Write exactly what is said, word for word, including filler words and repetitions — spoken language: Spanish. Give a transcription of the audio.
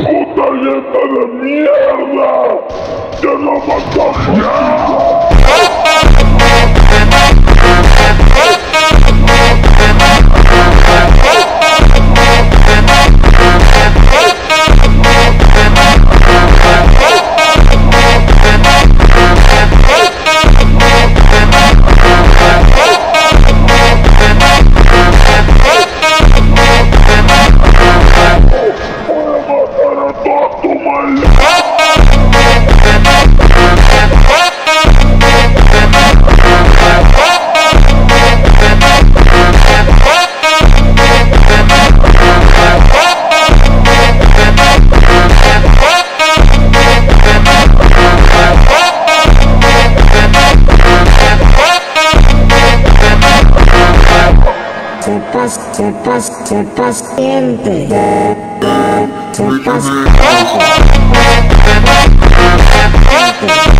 ¡Puta dieta de mierda! ¡Que no matamos ya! Se pasa, se pasa, se pasa siempre. Se pasa.